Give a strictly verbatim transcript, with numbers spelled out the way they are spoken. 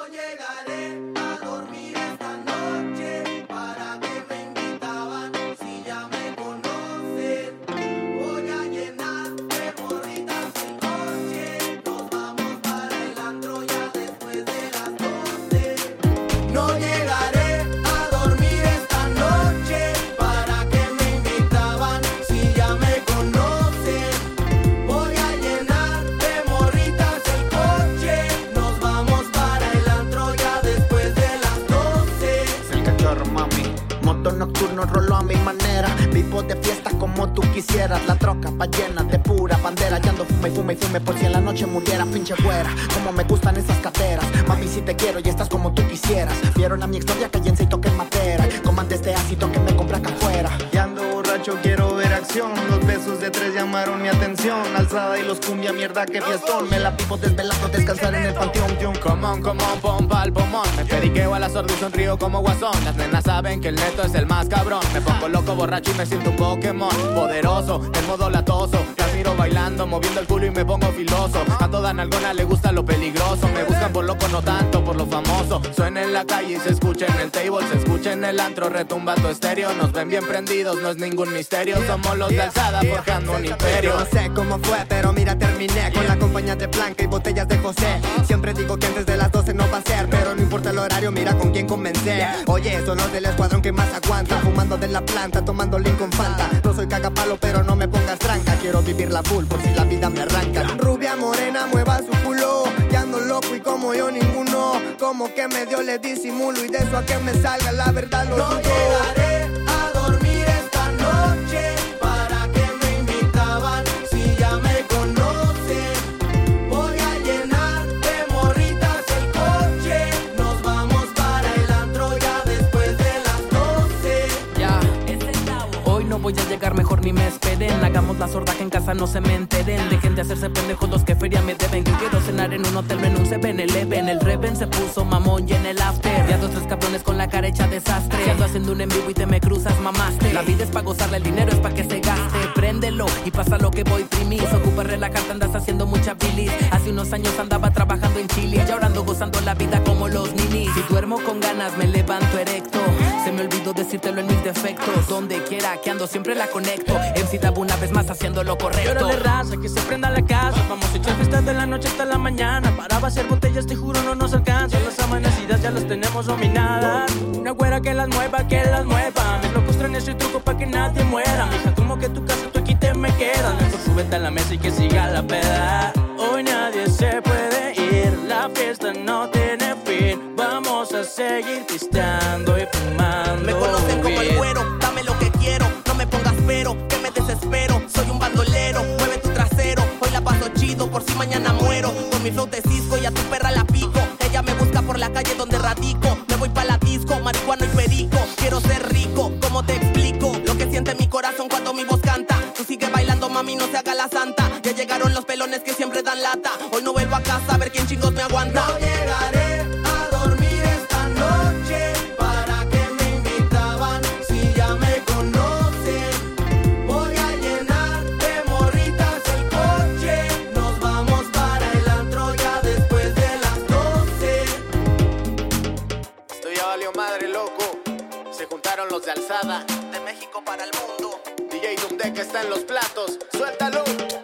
llegaré a dormir esta noche. ¿Para qué me invitaban si ya me conocen? Voy a llenar de morritas el coche. Nos vamos para el antro ya después de las doce. No llegaré a dormir esta noche. ¿Para qué me invitaban si ya me conocen? Voy a llenar de morritas el coche. Nos vamos para el antro ya después de las doce. Es el cachorro, mami. Moto nocturno, rolo a mi manera. Vivo de fiesta como tú quisieras. La troca va llena de pura bandera. Y ando fume y fume y fume por si en la noche muriera. Pinche güera, como me gustan esas caderas. Mami, si te quiero y estás como tú quisieras. Vieron a mi exnovia cállense y toquen madera. Comande este ácido que me compra acá afuera. Y ando borracho, quiero ver acción. Los besos de tres llamaron mi atención. Alzada y los cumbia, mierda que fiestón. Me la vivo desvelado, descansar en el panteón. Come on, come on, pompa al pomón. Me periqueo a la sorda y sonrío como guasón. Las nenas saben que el neto es el más cabrón. Me pongo loco, borracho y me siento un Pokémon. Poderoso, en modo latoso. Las miro bailando, moviendo el culo y me pongo filoso. A toda nalgona le gusta lo peligroso. Me buscan por loco, no tanto por lo famoso. Suena en la calle y se escucha en el table. Se escucha en el antro, retumba tu estéreo. Nos ven bien prendidos, no es ningún misterio. Somos los de alzada forjando un imperio. No sé cómo fue, pero mira, terminé con la compañía de Blanca y botellas de José. Siempre digo que antes de las doce no va a ser, pero no importa el horario, mira con quién comencé. Oye, son los del escuadrón que más aguanta. Fumando de la planta, tomando Lincoln Fanta. No soy cagapalo, pero no me pongas tranca. Quiero vivir la full por si la vida me arranca. Rubia morena, mueva su culo. Ya ando loco y como yo ninguno. Como que medio le disimulo y de eso a que me salga la verdad lo No dudo. llegaré a dormir esta noche. ¿Para qué me invitaban si ya me conocen? Voy a llenar de morritas el coche. Nos vamos para el antro ya después de las doce. Ya, hoy no voy a llegar, mejor ni me esperen. Hagamos la sorda que en casa no se me enteren. Dejen de hacerse pendejos los que feria me deben. Que quiero cenar en un hotel, no en un seven eleven. El Reven se puso mamón y en el after. Ya dos, tres cabrones con la cara hecha desastre. Si ando haciendo un en vivo y te me cruzas, mamaste. La vida es pa' gozarla, el dinero es pa' que se gaste. Préndelo y pasa lo que voy primis. Ocupa relajarte, andas haciendo mucha bilis. Hace unos años andaba trabajando en Chile. Y ahora ando gozando la vida como los ninis. Si duermo con ganas me levanto erecto. Se me olvidó decírtelo en mis defectos. Donde quiera que ando siempre la conecto. M C Tab una vez más haciendo lo correcto. Llórale raza, que se prenda la casa. Vamos a echar fiesta de la noche hasta la mañana. Para vaciar botellas, te juro, no nos alcanza. Las amanecidas ya las tenemos dominadas. Una güera que las mueva, que las mueva. Mis locos traen ese truco pa' que nadie muera. Mija, como que tu casa, tú aquí te me quedas. Mejor súbete a la mesa y que siga la peda. Hoy nadie se puede ir. La fiesta no tiene fin. Vamos a seguir pisteando y fumando. Me conocen como el güero, dame lo que quiero. No me pongas pero, que me desespero. Soy un bandolero, mueve tu trasero. Hoy la paso chido, por si mañana muero. Con mi flow de Cisco y a tu perra la pico. Ella me busca por la calle donde radico. Me voy pa' la disco, marihuana y perico. Quiero ser rico, ¿cómo te explico? Lo que siente mi corazón cuando mi voz canta. Tú sigue bailando, mami, no se haga la santa. Ya llegaron los pelones que siempre dan lata. Hoy no vuelvo a casa a ver quién chingos me aguanta. No llegaré a dormir esta noche. ¿Para qué me invitaban si ya me conocen? Voy a llenar de morritas el coche. Nos vamos para el antro ya después de las doce. Esto ya valió madre, loco. Se juntaron los de alzada. De México para el mundo. D J Dumde que está en los platos. Suéltalo.